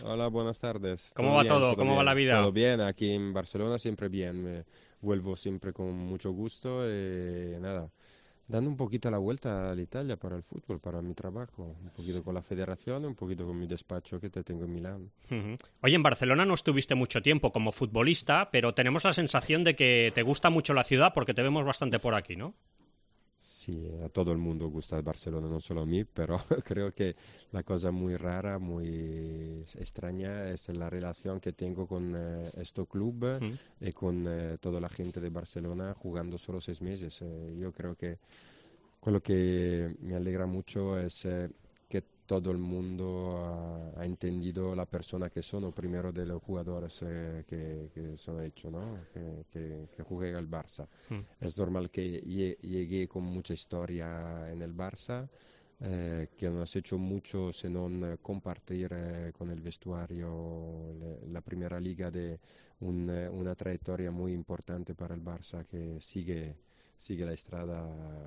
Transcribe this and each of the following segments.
Hola, buenas tardes. ¿Cómo ¿Todo va bien? todo? ¿Todo ¿Cómo va la bien? vida? ¿Todo bien? Aquí en Barcelona siempre bien. Vuelvo siempre con mucho gusto y nada, dando un poquito la vuelta a la Italia para el fútbol, para mi trabajo, un poquito con la federación, un poquito con mi despacho que te tengo en Milán. Ujú. Oye, en Barcelona no estuviste mucho tiempo como futbolista, pero tenemos la sensación de que te gusta mucho la ciudad porque te vemos bastante por aquí, ¿no? Sí, a todo el mundo gusta el Barcelona, no solo a mí, pero creo que la cosa muy rara, muy extraña es la relación que tengo con este club Mm. y con toda la gente de Barcelona jugando solo 6 meses. Yo creo que quello que me alegra mucho es que todo el mundo ha entendido la persona que sono primero de los jugadores que son hechos, ¿no? Que jugué al Barça. Mm. Es normal que llegué con mucha historia en el Barça, que no has hecho mucho sino compartir con el vestuario la primera liga de una trayectoria muy importante para el Barça que sigue la estrada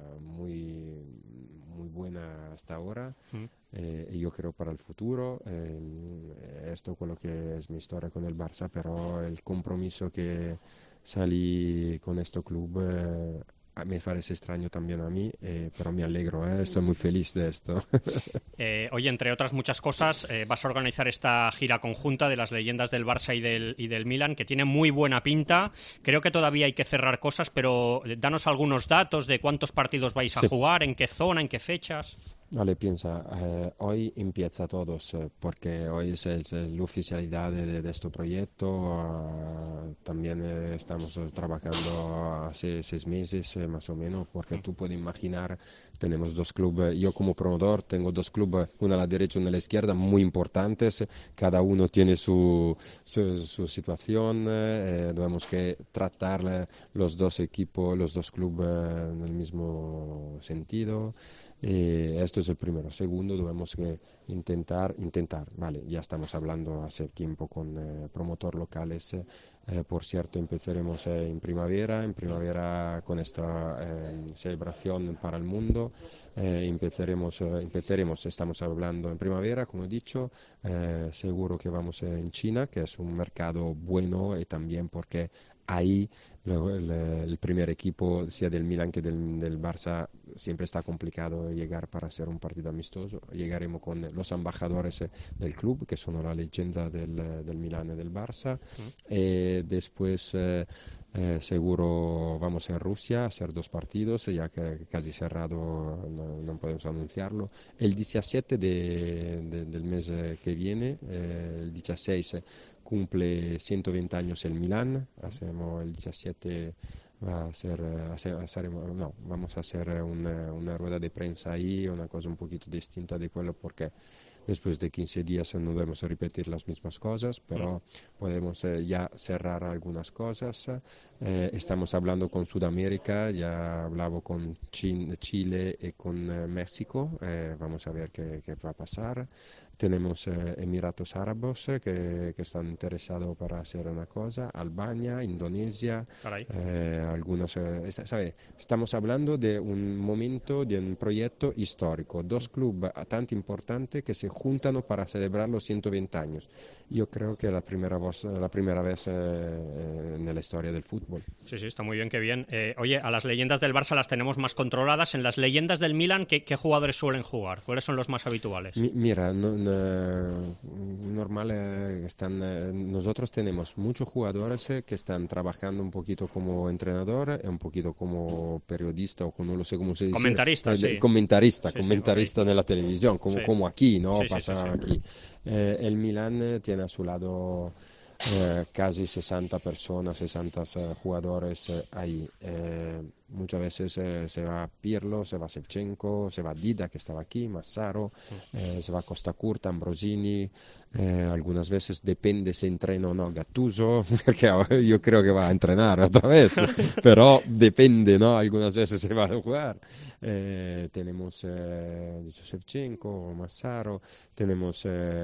muy buena hasta ahora. Mm. Y yo creo para el futuro. Esto es lo que es mi historia con el Barça, pero el compromiso que salí con este club me parece extraño también a mí, pero me alegro, estoy muy feliz de esto. Oye, entre otras muchas cosas, vas a organizar esta gira conjunta de las leyendas del Barça y del Milan, que tiene muy buena pinta. Creo que todavía hay que cerrar cosas, pero danos algunos datos de cuántos partidos vais a Sí. jugar, en qué zona, en qué fechas. Vale, piensa, hoy empieza todos, porque hoy es la oficialidad de este proyecto. También estamos trabajando hace 6 meses más o menos, porque Mm. tú puedes imaginar, tenemos dos clubes, yo como promotor tengo dos clubes, uno a la derecha y uno a la izquierda, muy importantes, cada uno tiene su situación, tenemos que tratar los dos equipos, los dos clubes en el mismo sentido. Esto es el primero. Segundo, debemos que intentar, vale, ya estamos hablando hace tiempo con promotor locales. Por cierto, empezaremos en primavera con esta celebración para el mundo. Empezaremos, estamos hablando en primavera, como he dicho, seguro que vamos en China, que es un mercado bueno y también porque ahí el primer equipo, sea del Milan que del Barça, siempre está complicado llegar para hacer un partido amistoso. Llegaremos con los embajadores del club, que son la leyenda del Milan y del Barça. Mm. Después, seguro vamos en Rusia a hacer 2 partidos, ya que casi cerrado, no podemos anunciarlo. El 17 del mes que viene, el 16 cumple 120 años el Milán, hacemos el 17, va a ser, no, vamos a hacer una rueda de prensa ahí, una cosa un poquito distinta de quello porque después de 15 días no debemos repetir las mismas cosas, Mm. pero podemos ya cerrar algunas cosas. Estamos hablando con Sudamérica, ya hablaba con Chile y con México, vamos a ver qué va a pasar. Tenemos Emiratos Árabes que están interesados para hacer una cosa, Albania, Indonesia, Caray. algunos, ¿sabe? Estamos hablando de un momento, de un proyecto histórico, dos clubes tan importantes que se juntan para celebrar los 120 años. Yo creo que es la primera vez en la historia del fútbol. Sí, sí, está muy bien, qué bien. Oye, a las leyendas del Barça las tenemos más controladas. En las leyendas del Milan, ¿qué jugadores suelen jugar? ¿Cuáles son los más habituales? Mira, normal, nosotros tenemos muchos jugadores que están trabajando un poquito como entrenador, un poquito como periodista o no lo sé cómo se dice, Comentaristas, sí. comentarista, Sí, sí, ok. comentarista en la televisión, como, Sí, como aquí, ¿no? sí, sí, sí, sí. Pasa aquí. El Milan tiene a su lado casi 60 personas, 60 jugadores ahí. Muchas veces se va Pirlo, se va Shevchenko, se va Dida que estaba aquí, Massaro, se va Costa Curta, Ambrosini, algunas veces depende se entrena o no Gattuso, porque yo creo que va a entrenar otra vez, pero depende, ¿no? Algunas veces se va a jugar. Tenemos dicho Shevchenko, Massaro, tenemos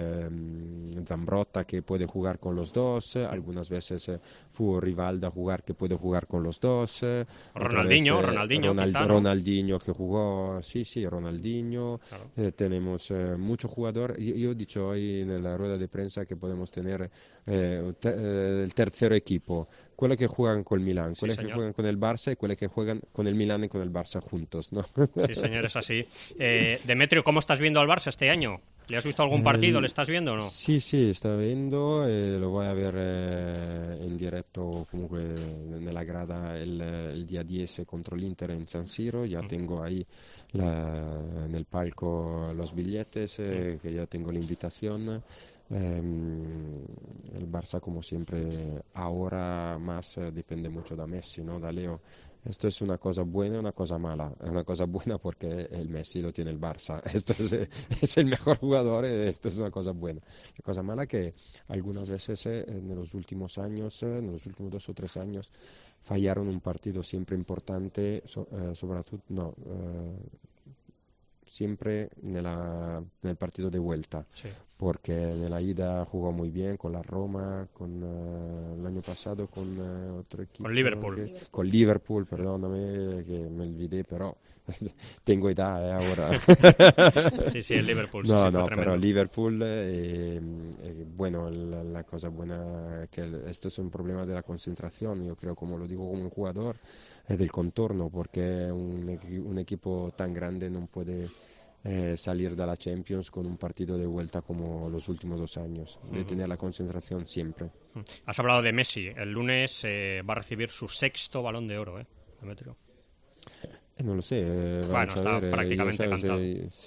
Zambrotta que puede jugar con los dos, algunas veces fue Rivalda jugar que puede jugar con los dos, otra Ronaldinho Ronaldinho, quizá, ¿no? Ronaldinho que jugó, sí, Ronaldinho. Claro. Tenemos muchos jugadores. Yo he dicho hoy en la rueda de prensa que podemos tener el tercer equipo. Quelli che juegan con el Milan, quelli che juegan con el Barça y quelli que juegan con el Milan y con el Barça juntos, ¿no? Sí, señor, es así. Demetrio, ¿cómo estás viendo al Barça este año? ¿Le has visto algún partido? ¿Le estás viendo o no? Sí, está viendo, lo voy a ver en directo comunque nella grada el día 10 contro l'Inter en San Siro. Ya tengo ahí en el palco los billetes, que ya tengo la invitación. El Barça, como siempre, ahora más depende mucho de Messi, ¿no? Da Leo. Esto es una cosa buena y una cosa mala. Es una cosa buena porque el Messi lo tiene el Barça. Esto es el mejor jugador y esto es una cosa buena. La cosa mala que algunas veces en los últimos años, en los últimos 2 o 3 años, fallaron un partido siempre importante, siempre nel partido de vuelta, sí. Porque nella ida jugó muy bien con la Roma, con el año pasado con otro equipo. Con Liverpool. Con Liverpool, perdóname que me olvidé, pero tengo edad ahora. Sí, el Liverpool. No, pero Liverpool, bueno, la cosa buena es que esto es un problema de la concentración, yo creo, como lo digo como un jugador, del contorno, porque un equipo tan grande no puede salir de la Champions con un partido de vuelta como los últimos 2 años, de tener la concentración siempre. Has hablado de Messi, el lunes va a recibir su 6º Balón de Oro, Demetrio. No lo sé, bueno, está ver, prácticamente cantado.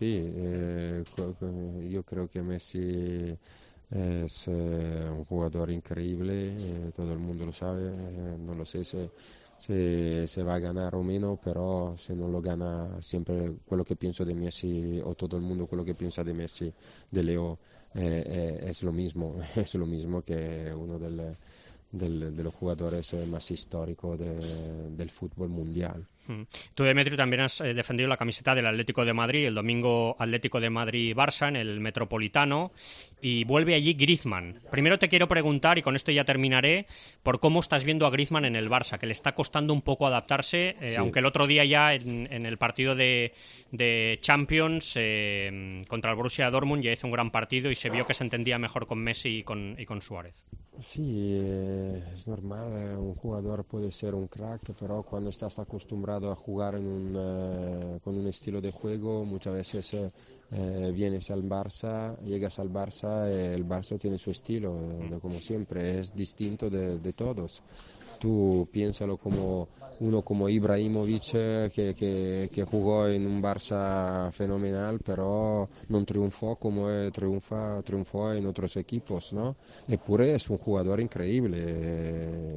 Yo creo que Messi es un jugador increíble, todo el mundo lo sabe, no lo sé se va a ganar o menos, pero si no lo gana, siempre quello che penso de Messi, o todo el mundo quello che piensa de Messi, de Leo, es lo mismo, es lo mismo que uno de los jugadores más históricos del fútbol mundial. Tú, Demetrio, también has defendido la camiseta del Atlético de Madrid, el domingo Atlético de Madrid-Barça en el Metropolitano, y vuelve allí Griezmann. Primero te quiero preguntar, y con esto ya terminaré, por cómo estás viendo a Griezmann en el Barça, que le está costando un poco adaptarse, sí. Aunque el otro día ya en el partido de Champions contra el Borussia Dortmund ya hizo un gran partido y se vio que se entendía mejor con Messi y con Suárez. Sí, es normal, un jugador puede ser un crack, pero cuando estás acostumbrado a jugar con un estilo de juego, muchas veces llegas al Barça, el Barça tiene su estilo, como siempre, es distinto de todos. Tú piénsalo como uno como Ibrahimovic que jugó en un Barça fenomenal, pero no triunfó como triunfó en otros equipos, ¿no? Eppure es un jugador increíble.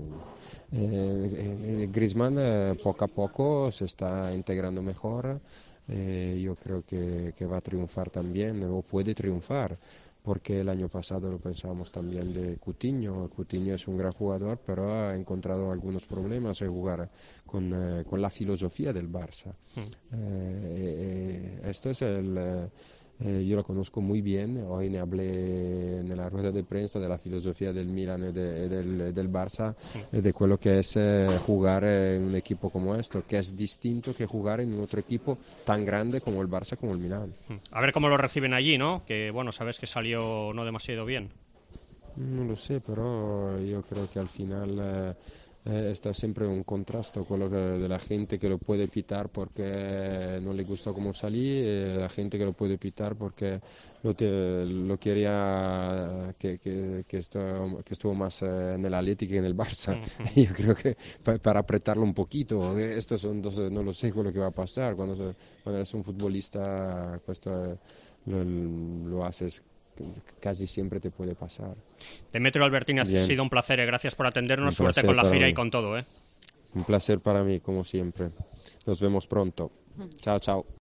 Griezmann poco a poco se está integrando mejor. Yo creo que va a triunfar también, o puede triunfar, porque el año pasado lo pensábamos también de Coutinho. Coutinho es un gran jugador, pero ha encontrado algunos problemas en jugar con la filosofía del Barça. Esto es yo lo conozco muy bien, hoy ne hablé en la rueda de prensa de la filosofía del Milan y del Barça, de quello que es jugar en un equipo como esto, que es distinto que jugar en otro equipo tan grande como el Barça, como el Milan. A ver cómo lo reciben allí, ¿no? Que bueno, sabes que salió no demasiado bien. No lo sé, pero yo creo que al final está siempre un contraste con lo de la gente que lo puede pitar porque no le gusta cómo salí, y la gente que lo puede pitar porque lo quería que estuvo más en el Atlético que en el Barça. Yo creo que para apretarlo un poquito, estos son dos, no lo sé lo que va a pasar cuando eres un futbolista, esto lo haces. Casi siempre te puede pasar. Demetrio Albertini, ha sido un placer, gracias por atendernos, suerte con la gira y con todo. Un placer para mí, como siempre. Nos vemos pronto. Chao, chao.